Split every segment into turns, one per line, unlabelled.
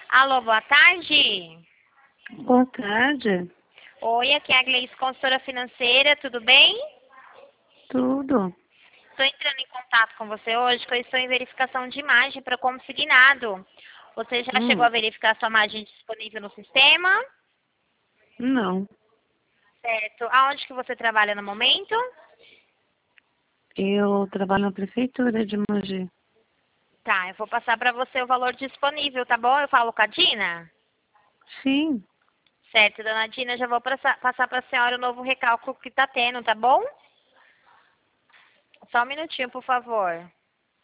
Alô, boa tarde.
Boa tarde.
Oi, aqui é a Gleice, consultora financeira, tudo bem?
Tudo.
Estou entrando em contato com você hoje, que eu estou em verificação de imagem para consignado. Você já chegou a
Hum,
verificar sua imagem disponível no sistema?
não.
Certo. Aonde que você trabalha no momento?
Eu trabalho na prefeitura de Mogi.
Tá, eu vou passar para você o valor disponível, tá bom? Eu falo com a Dina?
Sim.
Certo, dona Dina, já vou passar para a senhora o novo recálculo que está tendo, tá bom? Só um minutinho, por favor.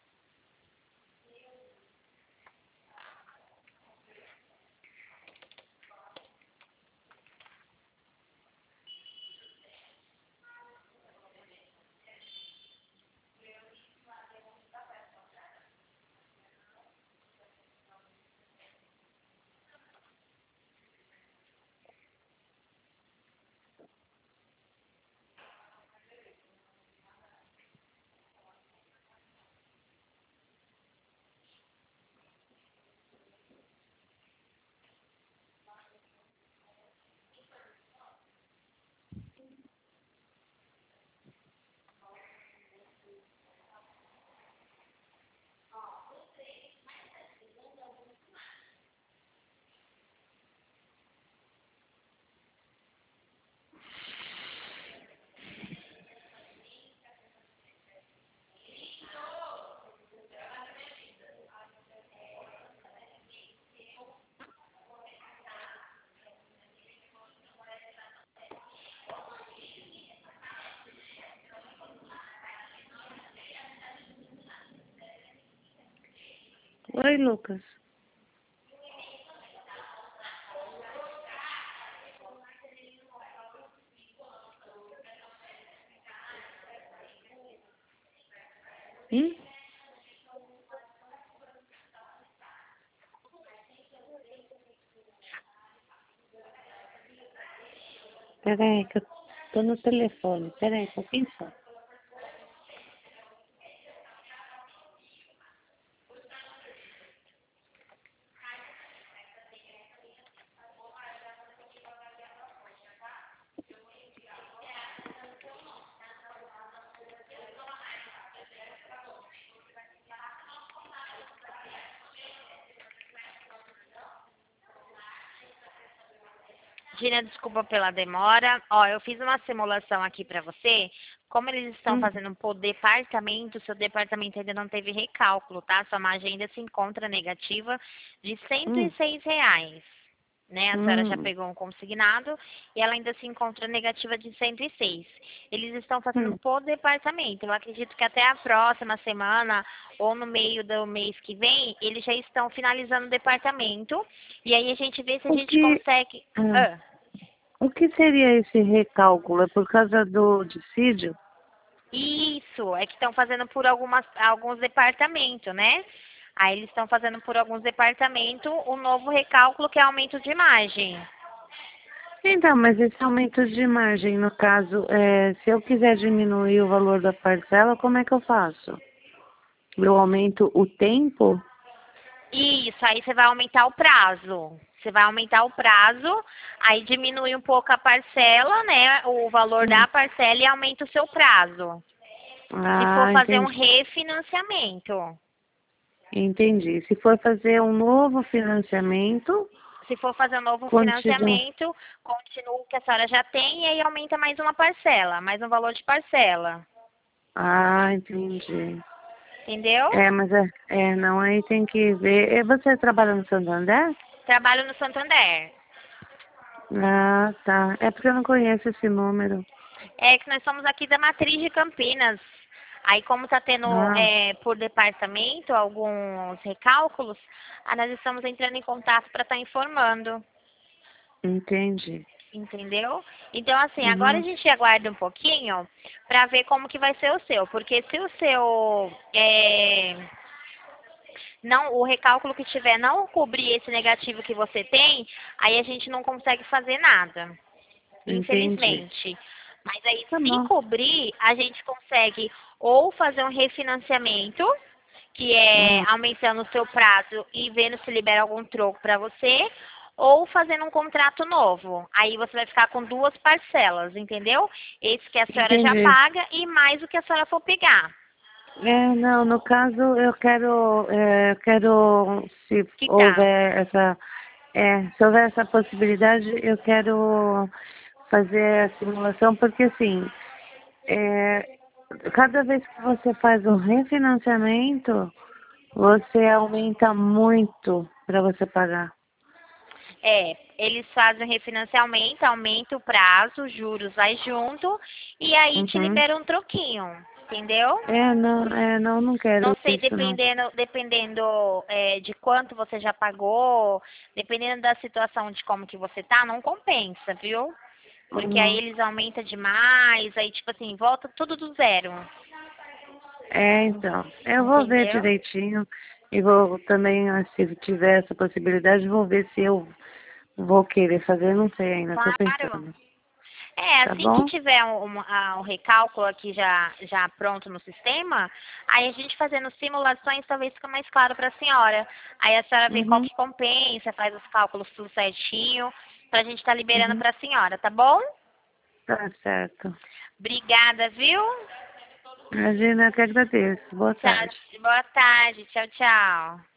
Oi, Lucas. Hum? Peraí, que eu tô no telefone. Peraí, um pouquinho só.
Gina, desculpa pela demora. Ó, eu fiz uma simulação aqui para você. Como eles estão
Hum,
fazendo por departamento, seu departamento ainda não teve recálculo, tá? Sua margem ainda se encontra negativa de cento e
hum,
seis reais. Né? A senhora já
hum,
pegou um consignado e ela ainda se encontra negativa de 106. Eles estão fazendo
hum.
por departamento. Eu acredito que até a próxima semana ou no meio do mês que vem, eles já estão finalizando o departamento. E aí a gente vê se a
O
gente
que,
consegue.
ah,
Ah.
o que seria esse recálculo? É por causa do dissídio?
Isso, é que estão fazendo por alguns departamentos, né? Aí eles estão fazendo por alguns departamentos o novo recálculo que é aumento de margem.
Então, mas esse aumento de margem, no caso, se eu quiser diminuir o valor da parcela, como é que eu faço? Eu aumento o tempo?
Isso, aí você vai aumentar o prazo. Você vai aumentar o prazo, aí diminui um pouco a parcela, né? O valor
Hum.
da parcela e aumenta o seu prazo. Se for
Ah,
fazer um
entendi.
refinanciamento.
Entendi. Se for fazer um novo financiamento,
Se for fazer um novo
continua.
financiamento, continua o que a senhora já tem e aí aumenta mais uma parcela, mais um valor de parcela.
Ah, entendi.
Entendeu?
Não, aí tem que ver. E você trabalha no Santander?
Trabalho no Santander.
Ah, tá. É porque eu não conheço esse número.
É que nós somos aqui da Matriz de Campinas. Aí, como está tendo
Ah,
por departamento alguns recálculos, nós estamos entrando em contato para estar informando.
entendi.
Entendeu? Então, assim, agora a
Uhum.
gente aguarda um pouquinho para ver como que vai ser o seu. Porque se o seu não, o recálculo que tiver não cobrir esse negativo que você tem, aí a gente não consegue fazer nada.
Entendi.
Infelizmente. Mas aí,
Tá
se
bom.
cobrir, a gente consegue ou fazer um refinanciamento, que é aumentando o seu prazo e vendo se libera algum troco para você, ou fazendo um contrato novo. Aí você vai ficar com 2 parcelas, entendeu? Esse que a senhora já
Entendi.
paga e mais o que a senhora for pegar.
Não, no caso eu quero, se
Quitar.
houver se houver essa possibilidade, eu quero fazer a simulação, porque assim, é, cada vez que você faz um refinanciamento, você aumenta muito para você pagar.
Eles fazem refinanciamento, aumenta o prazo, juros vai junto, e aí te
Uhum.
libera um troquinho, entendeu?
Não quero
Não sei,
isso não.
dependendo de quanto você já pagou, dependendo da situação de como que você tá, não compensa, viu? Porque aí
Uhum.
eles aumentam demais, aí tipo assim, volta tudo do zero,
Então, eu vou ver
entendeu?
direitinho e vou também, se tiver essa possibilidade, vou ver se eu vou querer fazer, não sei ainda, estou
Claro.
pensando. Tá
Assim que
bom?
tiver um recálculo aqui já pronto no sistema, aí a gente fazendo simulações talvez fica mais claro para a senhora. Aí a senhora vê qual
Uhum,
que compensa, faz os cálculos tudo certinho, pra gente estar liberando
uhum.
para a senhora, tá bom?
Tá certo.
Obrigada, viu?
Imagina, eu que agradeço. Boa
Tchau,
tarde.
boa tarde, tchau, tchau.